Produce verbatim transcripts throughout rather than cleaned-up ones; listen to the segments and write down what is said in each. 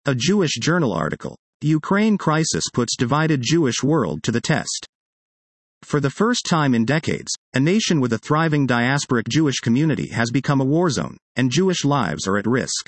A Jewish Journal article. Ukraine crisis puts divided Jewish world to the test. For the first time in decades, a nation with a thriving diasporic Jewish community has become a war zone, and Jewish lives are at risk.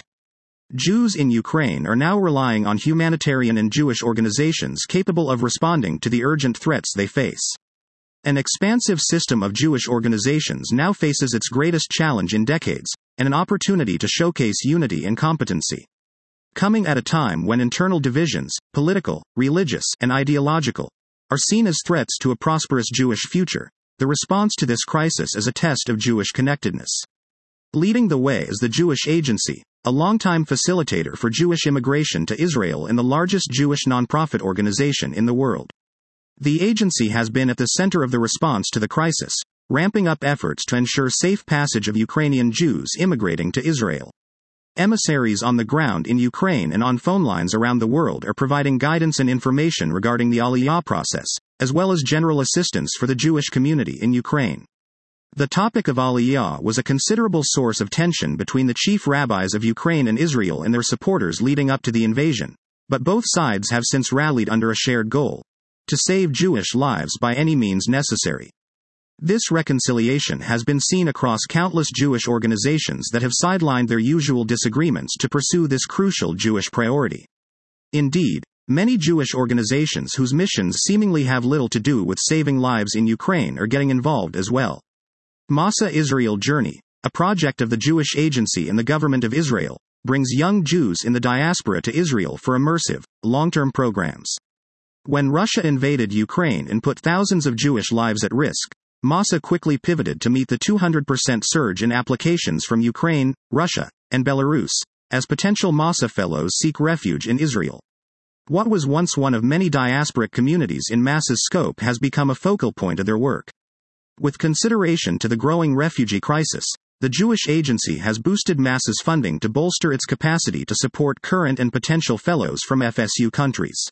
Jews in Ukraine are now relying on humanitarian and Jewish organizations capable of responding to the urgent threats they face. An expansive system of Jewish organizations now faces its greatest challenge in decades, and an opportunity to showcase unity and competency. Coming at a time when internal divisions, political, religious, and ideological, are seen as threats to a prosperous Jewish future, the response to this crisis is a test of Jewish connectedness. Leading the way is the Jewish Agency, a longtime facilitator for Jewish immigration to Israel and the largest Jewish nonprofit organization in the world. The agency has been at the center of the response to the crisis, ramping up efforts to ensure safe passage of Ukrainian Jews immigrating to Israel. Emissaries on the ground in Ukraine and on phone lines around the world are providing guidance and information regarding the Aliyah process, as well as general assistance for the Jewish community in Ukraine. The topic of Aliyah was a considerable source of tension between the chief rabbis of Ukraine and Israel and their supporters leading up to the invasion, but both sides have since rallied under a shared goal: to save Jewish lives by any means necessary. This reconciliation has been seen across countless Jewish organizations that have sidelined their usual disagreements to pursue this crucial Jewish priority. Indeed, many Jewish organizations whose missions seemingly have little to do with saving lives in Ukraine are getting involved as well. Masa Israel Journey, a project of the Jewish Agency and the government of Israel, brings young Jews in the diaspora to Israel for immersive, long-term programs. When Russia invaded Ukraine and put thousands of Jewish lives at risk, Masa quickly pivoted to meet the two hundred percent surge in applications from Ukraine, Russia, and Belarus, as potential Masa fellows seek refuge in Israel. What was once one of many diasporic communities in Masa's scope has become a focal point of their work. With consideration to the growing refugee crisis, the Jewish Agency has boosted Masa's funding to bolster its capacity to support current and potential fellows from F S U countries.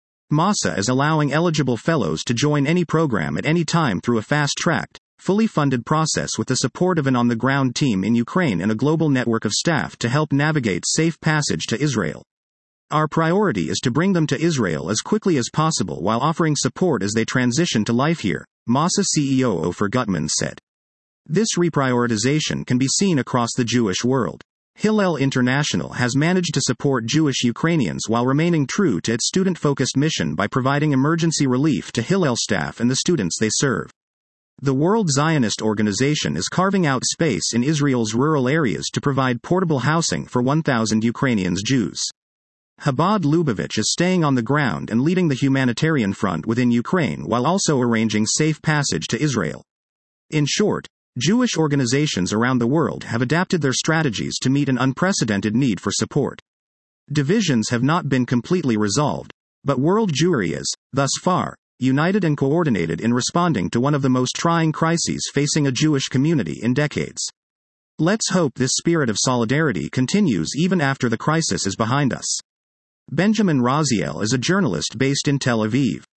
Masa is allowing eligible fellows to join any program at any time through a fast-tracked, fully funded process with the support of an on-the-ground team in Ukraine and a global network of staff to help navigate safe passage to Israel. Our priority is to bring them to Israel as quickly as possible while offering support as they transition to life here, Masa C E O Ofer Gutman said. This reprioritization can be seen across the Jewish world. Hillel International has managed to support Jewish Ukrainians while remaining true to its student-focused mission by providing emergency relief to Hillel staff and the students they serve. The World Zionist Organization is carving out space in Israel's rural areas to provide portable housing for one thousand Ukrainian Jews. Chabad Lubavitch is staying on the ground and leading the humanitarian front within Ukraine while also arranging safe passage to Israel. In short, Jewish organizations around the world have adapted their strategies to meet an unprecedented need for support. Divisions have not been completely resolved, but world Jewry is, thus far, united and coordinated in responding to one of the most trying crises facing a Jewish community in decades. Let's hope this spirit of solidarity continues even after the crisis is behind us. Benjamin Raziel is a journalist based in Tel Aviv.